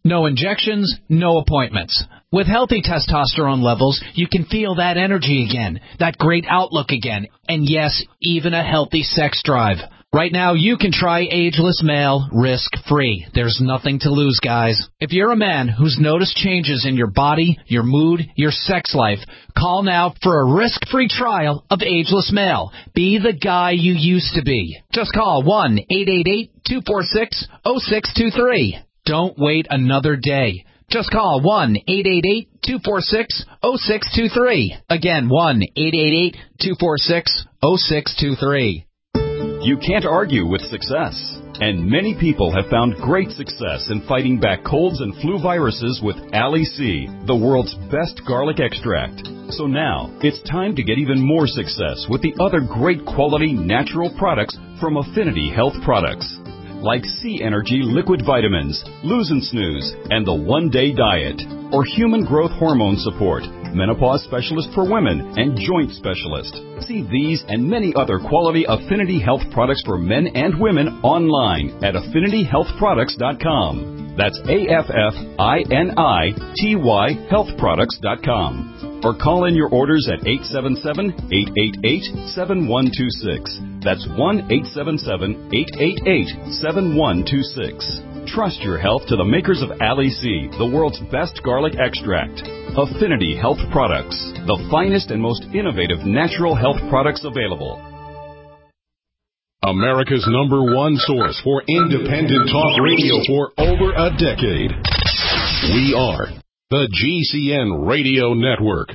No injections, no appointments. With healthy testosterone levels, you can feel that energy again, that great outlook again, and yes, even a healthy sex drive. Right now, you can try Ageless Male risk-free. There's nothing to lose, guys. If you're a man who's noticed changes in your body, your mood, your sex life, call now for a risk-free trial of Ageless Male. Be the guy you used to be. Just call one eight eight eight, two four six, zero six two three. Don't wait another day. Just call one eight eight eight, two four six, zero six two three. Again, one eight eight eight, two four six, zero six two three. You can't argue with success. And many people have found great success in fighting back colds and flu viruses with Ali C, the world's best garlic extract. So now, it's time to get even more success with the other great quality natural products from Affinity Health Products, like C Energy Liquid Vitamins, Lose and Snooze, and the One Day Diet, or Human Growth Hormone Support, Menopause Specialist for Women, and Joint Specialist. See these and many other quality Affinity Health products for men and women online at affinity health products dot com. That's A F F I N I T Y health products dot com. Or call in your orders at eight seven seven, eight eight eight, seven one two six. That's one eight seven seven, eight eight eight, seven one two six. Trust your health to the makers of Ali C, the world's best garlic extract. Affinity Health Products, the finest and most innovative natural health products available. America's number one source for independent talk radio for over a decade. We are the G C N Radio Network.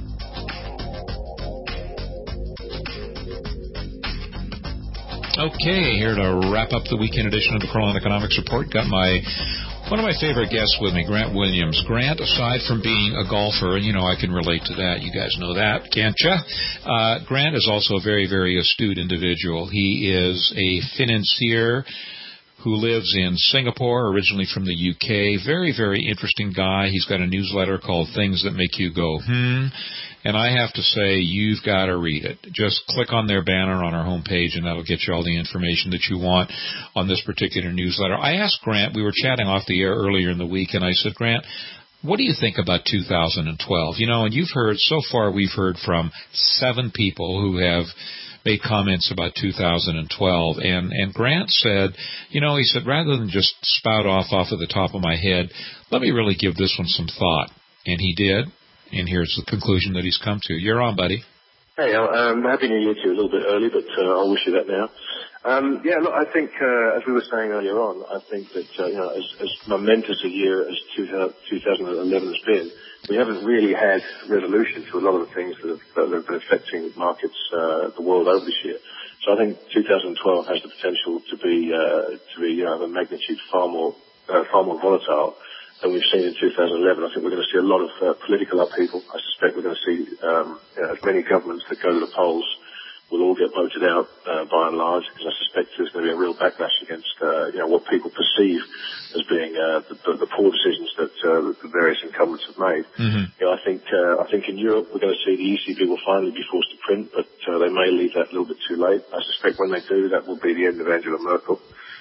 Okay, here to wrap up the weekend edition of the Carlin Economics Report. Got my one of my favorite guests with me, Grant Williams. Grant, aside from being a golfer, and you know I can relate to that. You guys know that, can't you? Uh, Grant is also a very, very astute individual. He is a financier who lives in Singapore, originally from the U K. Very, very interesting guy. He's got a newsletter called Things That Make You Go, hmm. And I have to say, you've got to read it. Just click on their banner on our homepage, and that'll get you all the information that you want on this particular newsletter. I asked Grant, we were chatting off the air earlier in the week, and I said, Grant, what do you think about two thousand twelve? You know, and you've heard, so far we've heard from seven people who have made comments about two thousand twelve, and, and Grant said, you know, he said, rather than just spout off off of the top of my head, let me really give this one some thought. And he did, and here's the conclusion that he's come to. You're on, buddy. Hey, um, Happy New Year to you. A little bit early, but uh, I'll wish you that now. Um, yeah, look, I think, uh, as we were saying earlier on, I think that, uh, you know, as, as momentous a year as two thousand eleven has been, we haven't really had resolution to a lot of the things that have, that have been affecting markets uh, the world over this year. So I think two thousand twelve has the potential to be uh, to be you know, of a magnitude far more uh, far more volatile than we've seen in two thousand eleven. I think we're going to see a lot of uh, political upheaval. I suspect we're going to see um, you know, as many governments that go to the polls will all get voted out uh, by and large, because I suspect there's going to be a real backlash against uh, you know what people perceive as being uh, the, the, the poor decisions that uh, the various incumbents have made. Mm-hmm. You know, I think uh, I think in Europe we're going to see the E C B will finally be forced to print, but uh, they may leave that a little bit too late. I suspect when they do, that will be the end of Angela Merkel.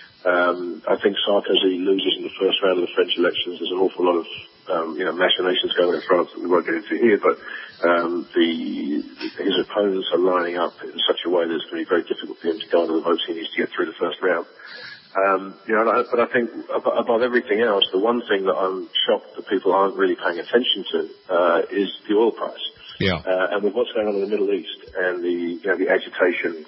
Um, I think Sarkozy loses in the first round of the French elections. There's an awful lot of, um, you know, machinations going on in France that we won't get into here, but um, the his opponents are lining up in such a way that it's going to be very difficult for him to garner the votes he needs to get through the first round. Um, you know, but I think above everything else, the one thing that I'm shocked that people aren't really paying attention to uh, is the oil price. Yeah. Uh, and with what's going on in the Middle East and the, you know, the agitation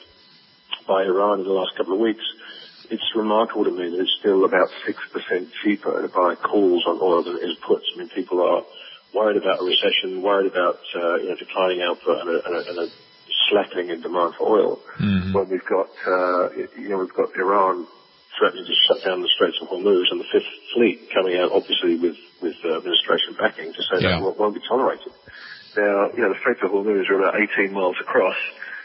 by Iran in the last couple of weeks, it's remarkable to me that it's still about six percent cheaper to buy calls on oil than it is puts. I mean, people are worried about a recession, worried about, uh, you know, declining output and a, and a, and a slackening in demand for oil. Mm-hmm. When we've got, uh, you know, we've got Iran threatening to shut down the Straits of Hormuz and the Fifth Fleet coming out, obviously, with, with uh, administration backing to say yeah. that won't, won't be tolerated. Now, you know, the Straits of Hormuz are about eighteen miles across.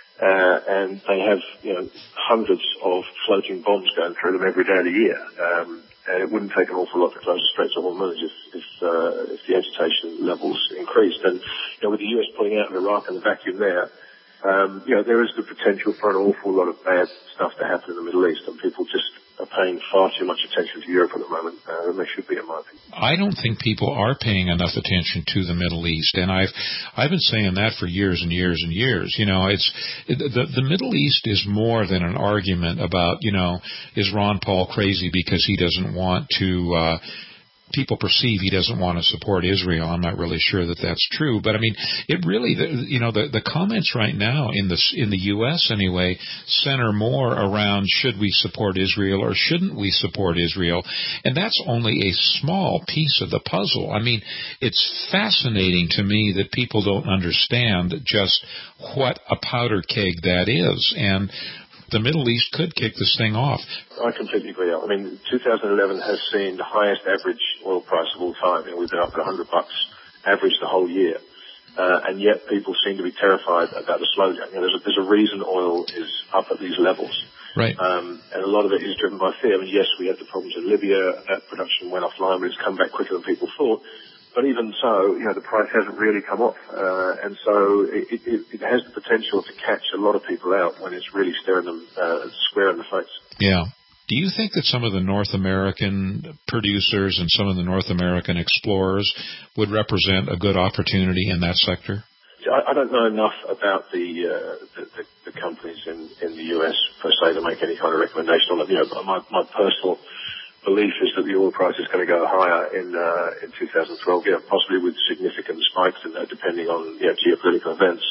Uh, and they have, you know, hundreds of floating bombs going through them every day of the year. Um, and it wouldn't take an awful lot to close the Straits of Hormuz if, if, uh, if the agitation levels increased. And, you know, with the U S pulling out of Iraq and the vacuum there, um, you know, there is the potential for an awful lot of bad stuff to happen in the Middle East, and people just are paying far too much attention to Europe at the moment uh, than they should be, in my opinion. I don't think people are paying enough attention to the Middle East, and I've I've been saying that for years and years and years. You know, it's the the Middle East is more than an argument about, you know, is Ron Paul crazy because he doesn't want to. Uh, People perceive he doesn't want to support Israel. I'm not really sure that that's true, but I mean, it really, the, you know, the the comments right now in the in the U S anyway center more around should we support Israel or shouldn't we support Israel, and that's only a small piece of the puzzle. I mean, it's fascinating to me that people don't understand just what a powder keg that is, and the Middle East could kick this thing off. I completely agree. I mean, two thousand eleven has seen the highest average oil price of all time. You know, we've been up at one hundred bucks average the whole year. Uh, and yet people seem to be terrified about the slowdown. You know, there's a, there's a reason oil is up at these levels. Right. Um, and a lot of it is driven by fear. I mean, yes, we had the problems in Libya. That production went offline, but it's come back quicker than people thought. But even so, you know, the price hasn't really come off. Uh, and so it, it, it has the potential to catch a lot of people out when it's really staring them uh, square in the face. Yeah. Do you think that some of the North American producers and some of the North American explorers would represent a good opportunity in that sector? I, I don't know enough about the, uh, the, the, the companies in, in the U S per se to make any kind of recommendation on it. You know, my, my personal belief is that the oil price is going to go higher in uh, in two thousand twelve, yeah, possibly with significant spikes in that, depending on you know, geopolitical events.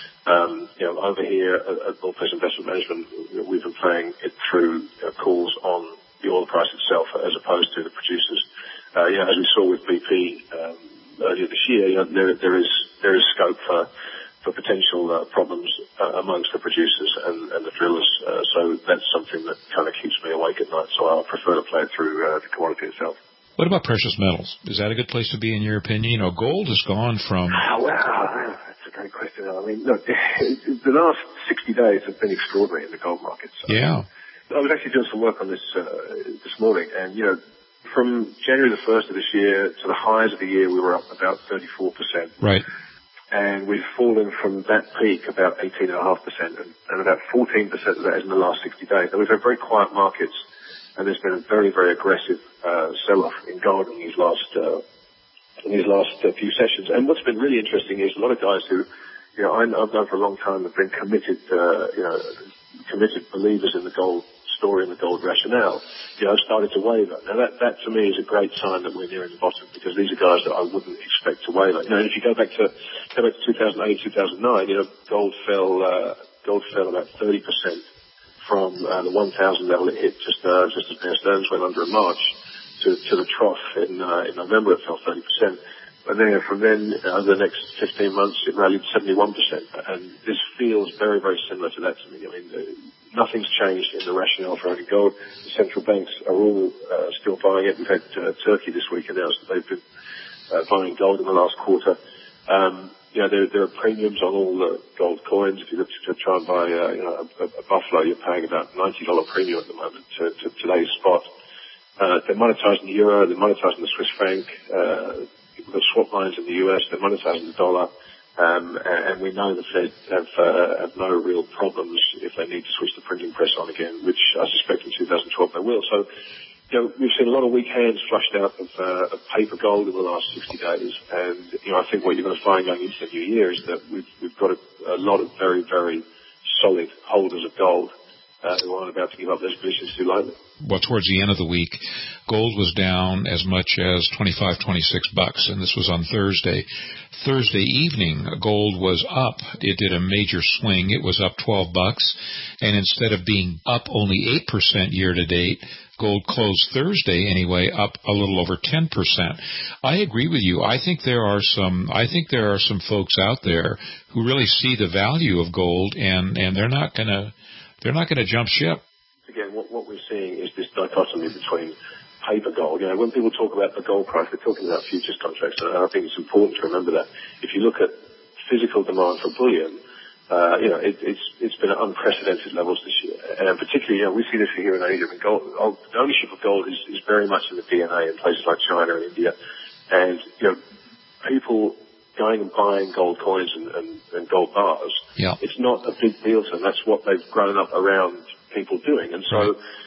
Um, you know, over here at, at Northwest Investment Management, we've been playing it through uh, calls on the oil price itself as opposed to the producers. Uh, you know, as we saw with B P um, earlier this year, you know, there, there is there is scope for for potential uh, problems uh, amongst the producers and, and the drillers. Uh, so that's something that kind of keeps me awake at night. So I prefer to play it through uh, the commodity itself. What about precious metals? Is that a good place to be in your opinion? You know, gold has gone from... Oh, well, that's a great question. I mean, look, the last sixty days have been extraordinary in the gold markets. Yeah. I was actually doing some work on this uh, this morning, and, you know, from January the first of this year to the highs of the year, we were up about thirty-four percent. Right. And we've fallen from that peak about eighteen point five percent, and, and about fourteen percent of that is in the last sixty days. And we've had very quiet markets, and there's been a very, very aggressive uh, sell-off in gold in these last uh, in these last uh, few sessions. And what's been really interesting is a lot of guys who, you know, I, I've known for a long time have been committed, uh, you know, committed believers in the gold story and the gold rationale, you know, started to waver. Now that, that to me is a great sign that we're nearing the bottom, because these are guys that I wouldn't expect to waver. You know, and if you go back to, go back to two thousand eight, two thousand nine, you know, gold fell, uh, gold fell about thirty percent from, uh, the one thousand level it hit just, uh, just as Bear Stearns went under in March to, to the trough in, uh, in November it fell thirty percent. And then from then, uh, over the next fifteen months, it rallied seventy-one percent. And this feels very, very similar to that to me. I mean, uh, nothing's changed in the rationale for owning gold. The central banks are all uh, still buying it. We've had uh, Turkey this week announce that they've been uh, buying gold in the last quarter. Um, you know, there, there are premiums on all the gold coins. If you look to try and buy uh, you know, a, a buffalo, you're paying about ninety dollars premium at the moment to, to today's spot. Uh, they're monetizing the euro. They're monetizing the Swiss franc. Uh, we've got swap lines in the U S. They're monetizing the dollar. Um, and we know the Fed have, uh, have no real problems if they need to switch the printing press on again, which I suspect in two thousand twelve they will. So, you know, we've seen a lot of weak hands flushed out of, uh, of paper gold in the last sixty days. And, you know, I think what you're going to find going into the new year is that we've, we've got a, a lot of very, very solid holders of gold uh, who aren't about to give up those positions too lightly. Well, towards the end of the week, gold was down as much as twenty-five, twenty-six bucks, and this was on Thursday. Thursday evening, gold was up. It did a major swing. It was up twelve bucks, and instead of being up only eight percent year to date, gold closed Thursday anyway up a little over ten percent. I agree with you. I think there are some I think there are some folks out there who really see the value of gold, and and they're not going to they're not going to jump ship. Again, what, what we're seeing is this dichotomy between paper gold. You know, when people talk about the gold price, they're talking about futures contracts, and I think it's important to remember that. If you look at physical demand for bullion, uh, you know, it, it's it's been at unprecedented levels this year, and particularly, you know, we see this here in Asia. I mean, gold, the ownership of gold is, is very much in the D N A in places like China and India, and you know, people going and buying gold coins and, and, and gold bars. Yeah. It's not a big deal to them. That's what they've grown up around people doing, and so. Right.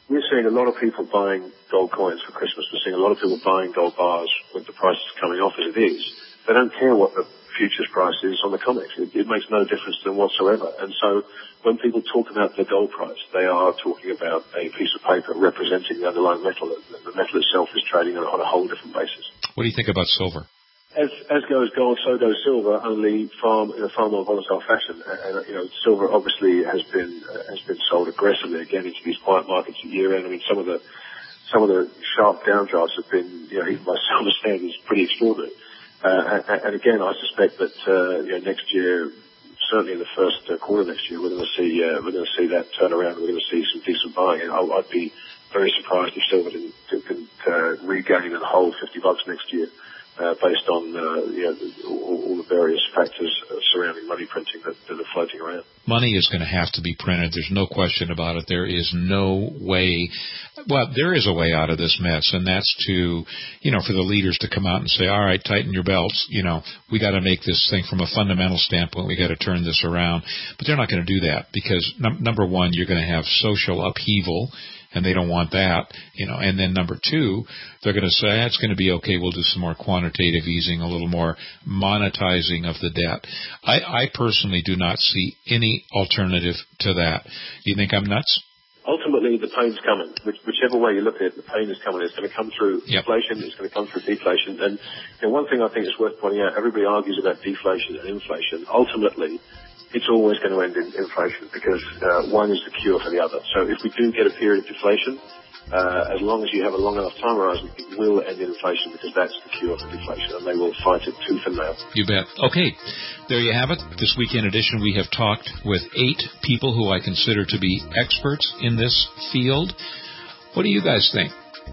we're seeing a lot of people buying gold coins for Christmas. We're seeing a lot of people buying gold bars with the prices coming off as it is. They don't care what the futures price is on the comics. It, it makes no difference to them whatsoever. And so when people talk about the gold price, they are talking about a piece of paper representing the underlying metal. The metal itself is trading on a whole different basis. What do you think about silver? As as goes gold, so goes silver, only far in a far more volatile fashion. And, and you know, silver obviously has been uh, has been sold aggressively again into these quiet markets at year end. I mean, some of the some of the sharp downdrafts have been, you know, even by silver standards, pretty extraordinary. Uh, and, and again, I suspect that uh, you know, next year, certainly in the first uh, quarter next year, we're going to see uh, we're going to see that turn around. We're going to see some decent buying. And I, I'd be very surprised if silver didn't, didn't uh, regain and hold fifty bucks next year. Uh, based on uh, you know, all, all the various factors uh, surrounding money printing that, that are floating around. Money is going to have to be printed. There's no question about it. There is no way. Well, there is a way out of this mess, and that's to, you know, for the leaders to come out and say, all right, tighten your belts. You know, we got to make this thing from a fundamental standpoint. We got to turn this around. But they're not going to do that because, num- number one, you're going to have social upheaval. And they don't want that, you know. And then number two, they're going to say, ah, it's going to be okay, we'll do some more quantitative easing, a little more monetizing of the debt. I, I personally do not see any alternative to that. Do you think I'm nuts? Ultimately, the pain's coming. Which, whichever way you look at it, the pain is coming. It's going to come through yep. inflation. It's going to come through deflation. And you know, one thing I think is worth pointing out, everybody argues about deflation and inflation. Ultimately, it's always going to end in inflation because uh, one is the cure for the other. So if we do get a period of deflation, uh, as long as you have a long enough time horizon, it will end in inflation because that's the cure for deflation, and they will fight it tooth and nail. You bet. Okay, there you have it. This weekend edition, we have talked with eight people who I consider to be experts in this field. What do you guys think?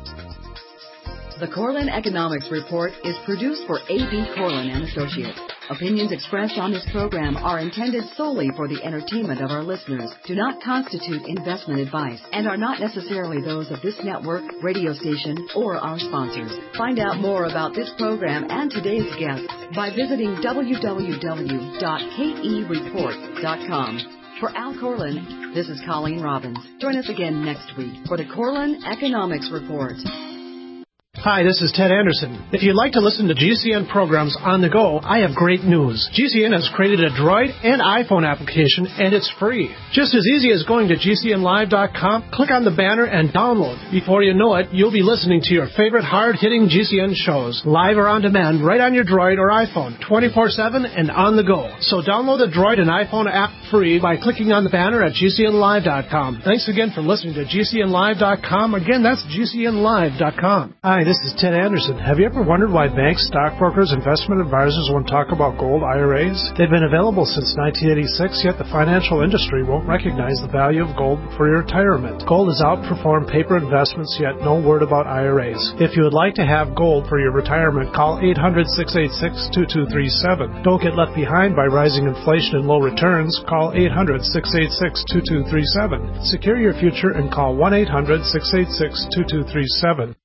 The Corlin Economics Report is produced for A B. Corlin and Associates. Opinions expressed on this program are intended solely for the entertainment of our listeners, do not constitute investment advice, and are not necessarily those of this network, radio station, or our sponsors. Find out more about this program and today's guests by visiting w w w dot k e report dot com. For Al Corlin, this is Colleen Robbins. Join us again next week for the Corlin Economics Report. Hi, this is Ted Anderson. If you'd like to listen to G C N programs on the go, I have great news. G C N has created a Droid and iPhone application, and it's free. Just as easy as going to G C N live dot com, click on the banner, and download. Before you know it, you'll be listening to your favorite hard-hitting G C N shows, live or on demand, right on your Droid or iPhone, twenty-four seven and on the go. So download the Droid and iPhone app free by clicking on the banner at G C N live dot com. Thanks again for listening to G C N live dot com. Again, that's G C N live dot com. Hi, this is Ted Anderson. Have you ever wondered why banks, stockbrokers, investment advisors won't talk about gold I R As? They've been available since nineteen eighty-six, yet the financial industry won't recognize the value of gold for your retirement. Gold has outperformed paper investments, yet no word about I R As. If you would like to have gold for your retirement, call eight hundred, six eight six, two two three seven. Don't get left behind by rising inflation and low returns. Call eight hundred, six eight six, two two three seven. Secure your future and call one eight hundred, six eight six, two two three seven.